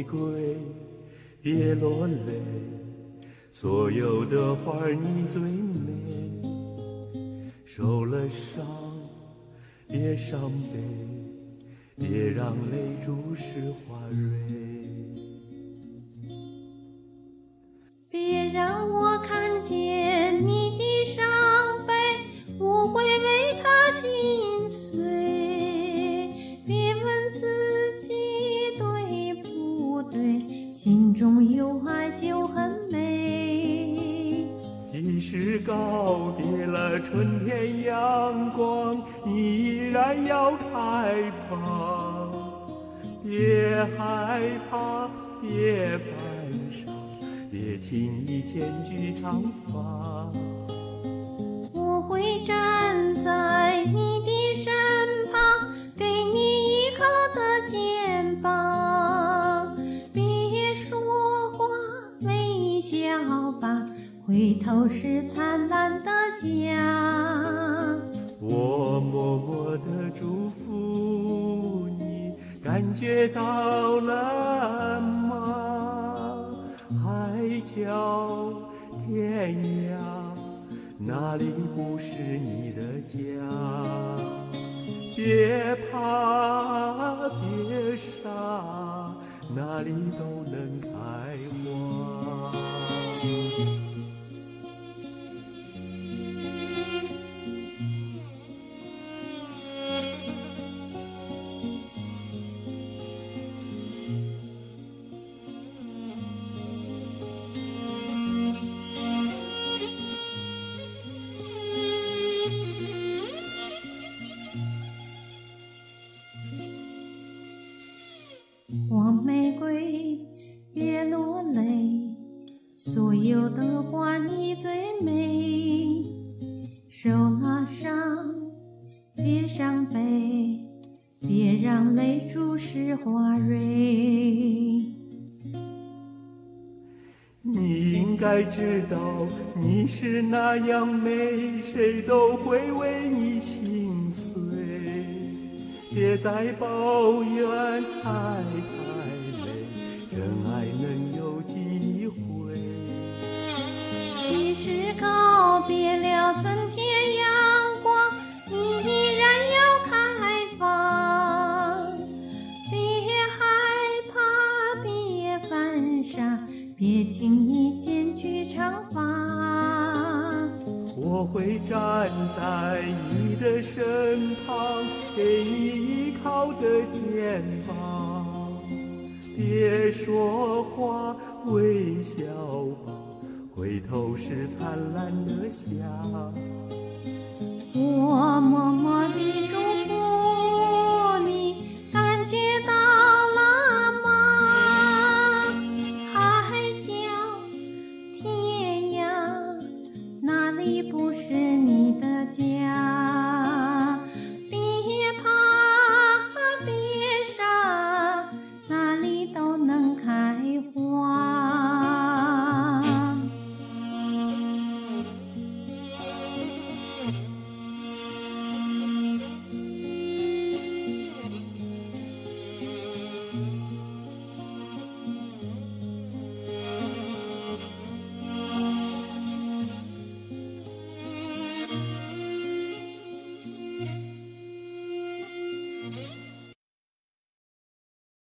瑰，别落泪，所有的花儿你最美。受了伤，别伤悲，别让泪珠湿花蕊。 别让我看见你的伤悲，我会为他心碎。别问自己对不对，心中有爱就很美。 即使告别了春天阳光，你依然要开放。别害怕，别犯傻，别轻易前去长发。 我会站在你的身旁，给你依靠的肩膀。别说话，微笑吧，回头是灿烂的家。 我默默地祝福你，感觉到了吗？海角天涯，哪里不是你的家？别怕，别傻，哪里都能开花。 黄玫瑰，别落泪，所有的花你最美。受了伤，别伤悲，别让泪珠湿花蕊。 你应该知道，你是那样美，谁都会为你心碎。别再抱怨爱太累，真爱能有机会。 即使告别了春天阳光，你依然要开放。别害怕，别犯傻，别轻易剪去长发。 我会站在你的身旁，给你依靠的肩膀。别说话，微笑吧，回头是灿烂的夏。